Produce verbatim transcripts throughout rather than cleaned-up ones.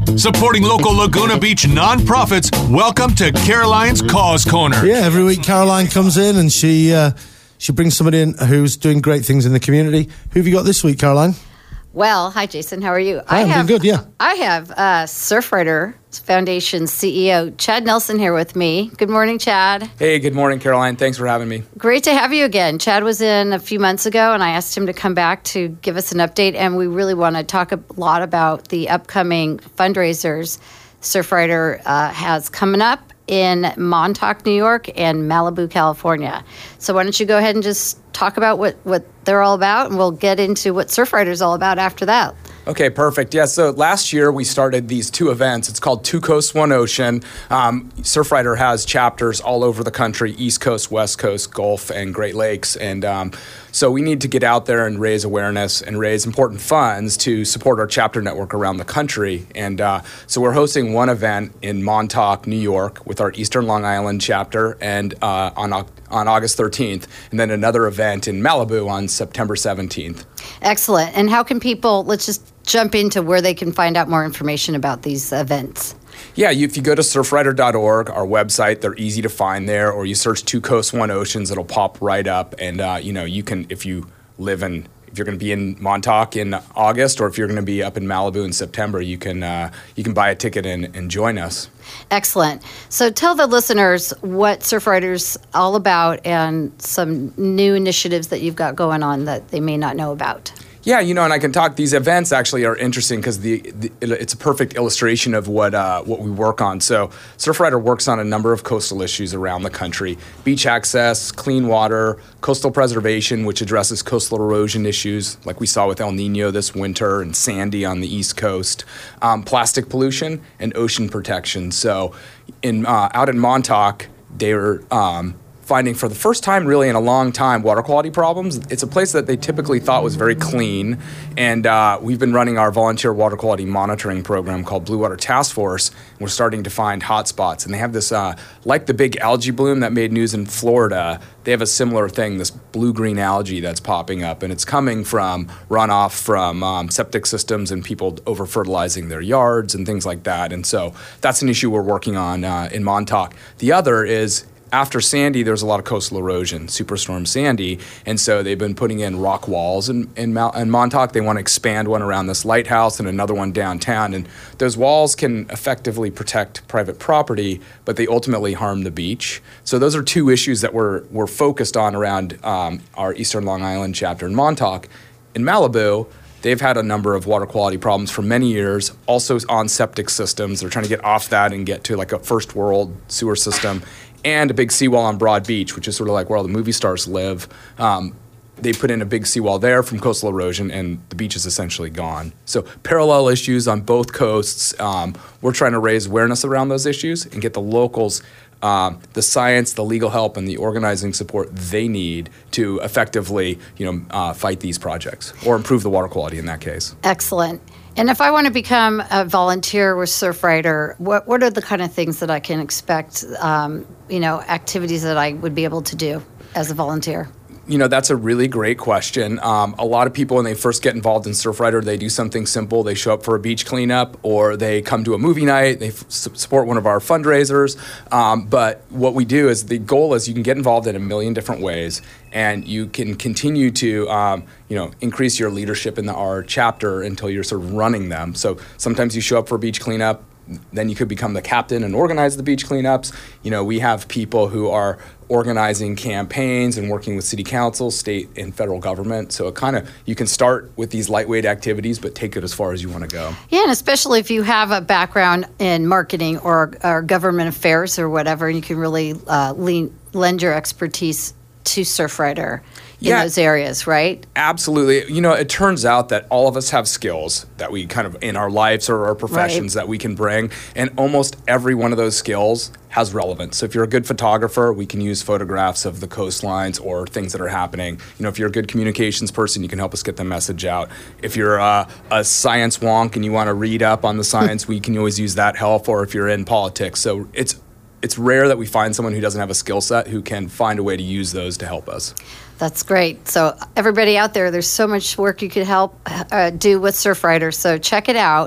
Supporting local Laguna Beach nonprofits, welcome to Caroline's Cause Corner. Yeah, every week Caroline comes in and she uh, she brings somebody in who's doing great things in the community. Who have you got this week, Caroline? Well, hi, Jason. How are you? Hi, I I'm have, doing good, yeah. I have uh, Surfrider Foundation C E O Chad Nelson here with me. Good morning, Chad. Hey, good morning, Caroline. Thanks for having me. Great to have you again. Chad was in a few months ago, and I asked him to come back to give us an update, and we really want to talk a lot about the upcoming fundraisers Surfrider uh, has coming up in Montauk, New York, and Malibu, California. So why don't you go ahead and just talk about what, what they're all about, and we'll get into what Surfrider is all about after that. Okay, perfect. Yeah, so last year we started these two events. It's called Two Coasts, One Ocean. Um, Surfrider has chapters all over the country, East Coast, West Coast, Gulf, and Great Lakes. And um, so we need to get out there and raise awareness and raise important funds to support our chapter network around the country. And uh, so we're hosting one event in Montauk, New York, with our Eastern Long Island chapter, and uh, on on August thirteenth, and then another event in Malibu on September seventeenth. Excellent. And how can people, let's just jump into where they can find out more information about these events. Yeah, you, if you go to surfrider dot org, our website, they're easy to find there, or you search Two Coasts, One Oceans, it'll pop right up. And, uh, you know, you can, if you live in, if you're going to be in Montauk in August, or if you're going to be up in Malibu in September, you can uh, you can buy a ticket and, and join us. Excellent. So tell the listeners what Surfrider's all about and some new initiatives that you've got going on that they may not know about. Yeah, you know, and I can talk. These events actually are interesting because the, the it's a perfect illustration of what uh, what we work on. So, Surfrider works on a number of coastal issues around the country: beach access, clean water, coastal preservation, which addresses coastal erosion issues, like we saw with El Nino this winter and Sandy on the East Coast, um, plastic pollution, and ocean protection. So, in uh, out in Montauk, they were. Um, finding for the first time really in a long time water quality problems. It's a place that they typically thought was very clean, and uh, we've been running our volunteer water quality monitoring program called Blue Water Task Force, and we're starting to find hot spots. And they have this, uh, like the big algae bloom that made news in Florida, they have a similar thing, this blue-green algae that's popping up, and it's coming from runoff from um, septic systems and people over-fertilizing their yards and things like that. And so that's an issue we're working on uh, in Montauk. The other is after Sandy, there's a lot of coastal erosion, Superstorm Sandy, and so they've been putting in rock walls in, in, Mount, in Montauk. They want to expand one around this lighthouse and another one downtown, and those walls can effectively protect private property, but they ultimately harm the beach. So those are two issues that we're, we're focused on around um, our Eastern Long Island chapter in Montauk. In Malibu, they've had a number of water quality problems for many years, also on septic systems. They're trying to get off that and get to like a first world sewer system, and a big seawall on Broad Beach, which is sort of like where all the movie stars live. Um, they put in a big seawall there from coastal erosion, and the beach is essentially gone. So parallel issues on both coasts. Um, we're trying to raise awareness around those issues and get the locals um, the science, the legal help, and the organizing support they need to effectively, you know, uh, fight these projects or improve the water quality in that case. Excellent. And if I want to become a volunteer with Surfrider, what what are the kind of things that I can expect, um, you know, activities that I would be able to do as a volunteer? You know, that's a really great question. Um, a lot of people, when they first get involved in Surfrider, they do something simple. They show up for a beach cleanup, or they come to a movie night. They f- support one of our fundraisers. Um, but what we do is the goal is you can get involved in a million different ways, and you can continue to, um, you know, increase your leadership in the, our chapter until you're sort of running them. So sometimes you show up for a beach cleanup. Then you could become the captain and organize the beach cleanups. You know, we have people who are organizing campaigns and working with city council, state and federal government. So it kind of, you can start with these lightweight activities, but take it as far as you want to go. Yeah, and especially if you have a background in marketing or, or government affairs or whatever, you can really uh, lean, lend your expertise to Surfrider in yeah, those areas, right? Absolutely. You know, it turns out that all of us have skills that we kind of, in our lives or our professions, right, that we can bring, and almost every one of those skills has relevance. So if you're a good photographer, we can use photographs of the coastlines or things that are happening. You know, if you're a good communications person, you can help us get the message out. If you're a, a science wonk and you want to read up on the science, we can always use that help, or if you're in politics. So it's It's rare that we find someone who doesn't have a skill set who can find a way to use those to help us. That's great. So everybody out there, there's so much work you could help uh, do with Surfrider. So check it out.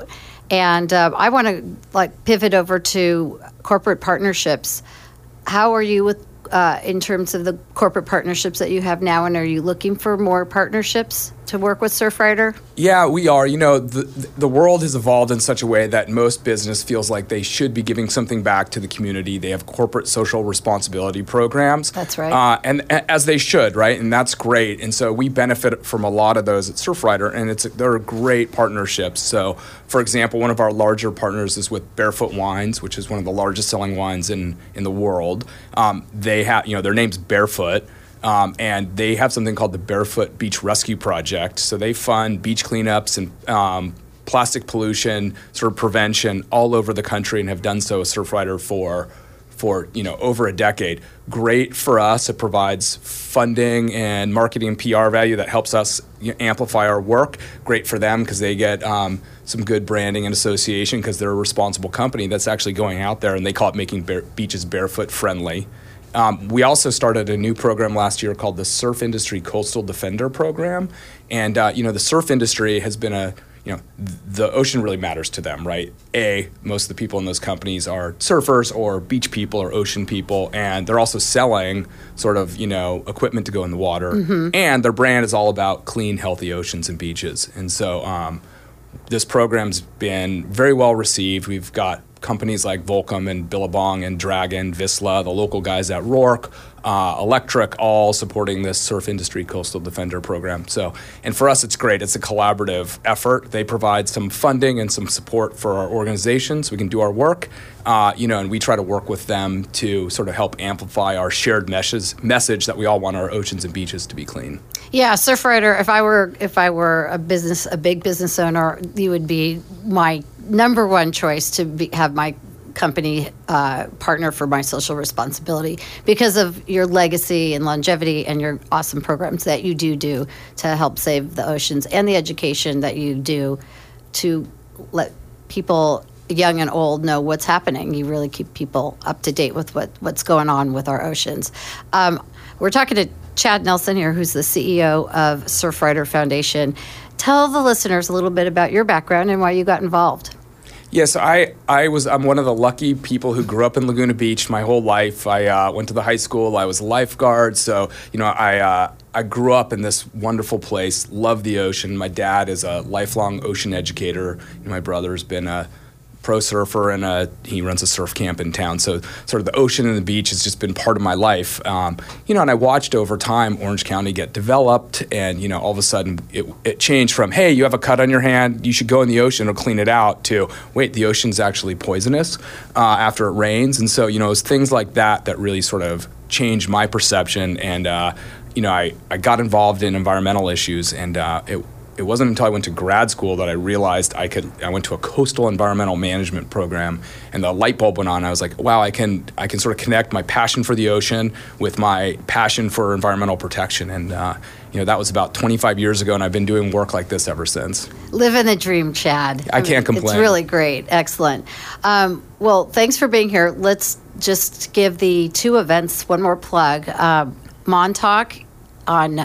And uh, I want to like pivot over to corporate partnerships. How are you with uh, in terms of the corporate partnerships that you have now, and are you looking for more partnerships to work with Surfrider? Yeah, we are. You know, the the world has evolved in such a way that most business feels like they should be giving something back to the community. They have corporate social responsibility programs. That's right. Uh, and, and as they should, right? And that's great. And so we benefit from a lot of those at Surfrider, and it's they're great partnerships. So, for example, one of our larger partners is with Barefoot Wines, which is one of the largest selling wines in in the world. Um, they have, you know, their name's Barefoot. Um, and they have something called the Barefoot Beach Rescue Project. So they fund beach cleanups and um, plastic pollution sort of prevention all over the country, and have done so with Surfrider for, for you know, over a decade. Great for us. It provides funding and marketing and P R value that helps us you know, amplify our work. Great for them because they get um, some good branding and association because they're a responsible company that's actually going out there, and they call it making bare- beaches barefoot friendly. Um, we also started a new program last year called the Surf Industry Coastal Defender Program. And, uh, you know, the surf industry has been a, you know, th- the ocean really matters to them, right? A, most of the people in those companies are surfers or beach people or ocean people, and they're also selling sort of, you know, equipment to go in the water. Mm-hmm. And their brand is all about clean, healthy oceans and beaches. And so um, this program's been very well received. We've got companies like Volcom and Billabong and Dragon, Vissla, the local guys at Rourke, uh, Electric, all supporting this Surf Industry Coastal Defender program. So, and for us, it's great. It's a collaborative effort. They provide some funding and some support for our organization so we can do our work, uh, you know, and we try to work with them to sort of help amplify our shared meshes, message that we all want our oceans and beaches to be clean. Yeah, Surfrider. If I were if I were a business, a big business owner, you would be my number one choice to be, have my company uh, partner for my social responsibility because of your legacy and longevity and your awesome programs that you do do to help save the oceans, and the education that you do to let people, young and old, know what's happening. You really keep people up to date with what, what's going on with our oceans. Um, we're talking to Chad Nelson here, who's the C E O of Surfrider Foundation. Tell the listeners a little bit about your background and why you got involved. Yes, I, I was, I'm one of the lucky people who grew up in Laguna Beach my whole life. I uh, went to the high school. I was a lifeguard. So, you know, I, uh, I grew up in this wonderful place, love the ocean. My dad is a lifelong ocean educator. You know, my brother's been a pro surfer, and uh, he runs a surf camp in town. So sort of the ocean and the beach has just been part of my life. Um, you know, and I watched over time Orange County get developed, and, you know, all of a sudden it, it changed from, hey, you have a cut on your hand, you should go in the ocean, it'll clean it out, to, wait, the ocean's actually poisonous uh, after it rains. And so, you know, it was things like that that really sort of changed my perception. And, uh, you know, I, I got involved in environmental issues, and uh, it It wasn't until I went to grad school that I realized I could. I went to a coastal environmental management program, and the light bulb went on. I was like, "Wow, I can. I can sort of connect my passion for the ocean with my passion for environmental protection." And uh, you know, that was about twenty-five years ago, and I've been doing work like this ever since. Living the dream, Chad. I can't complain. It's really great. Excellent. Um, well, thanks for being here. Let's just give the two events one more plug. Um, Montauk on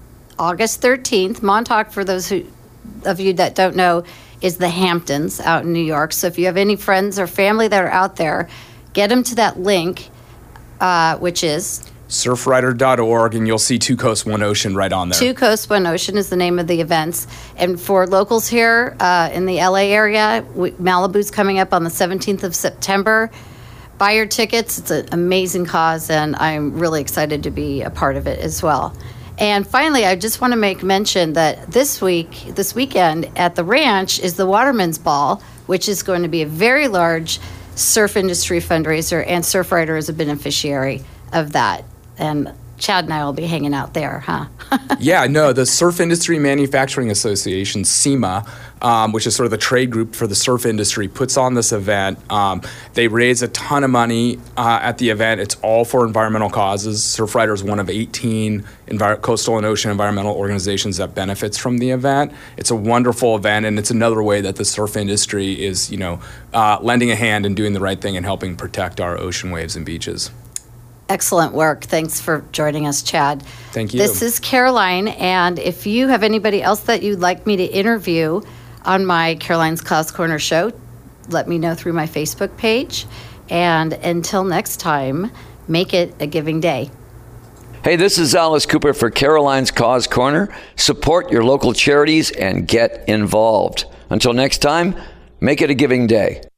August thirteenth. Montauk, for those who, of you that don't know, is the Hamptons out in New York. So if you have any friends or family that are out there, get them to that link, uh, which is surfrider dot org, and you'll see Two Coasts, One Ocean right on there. Two Coasts, One Ocean is the name of the events. And for locals here uh, in the L A area, we, Malibu's coming up on the seventeenth of September. Buy your tickets. It's an amazing cause, and I'm really excited to be a part of it as well. And finally, I just want to make mention that this week, this weekend at the ranch is the Waterman's Ball, which is going to be a very large surf industry fundraiser, and Surfrider is a beneficiary of that. And Chad and I will be hanging out there, huh? Yeah, no, the Surf Industry Manufacturing Association, SEMA, um, which is sort of the trade group for the surf industry, puts on this event. Um, they raise a ton of money uh, at the event. It's all for environmental causes. Surfrider is one of eighteen envir- coastal and ocean environmental organizations that benefits from the event. It's a wonderful event, and it's another way that the surf industry is, you know, uh, lending a hand and doing the right thing and helping protect our ocean waves and beaches. Excellent work. Thanks for joining us, Chad. Thank you. This is Caroline, and if you have anybody else that you'd like me to interview, on my Caroline's Cause Corner show. Let me know through my Facebook page. And until next time, make it a giving day. Hey, this is Alice Cooper for Caroline's Cause Corner. Support your local charities and get involved. Until next time, make it a giving day.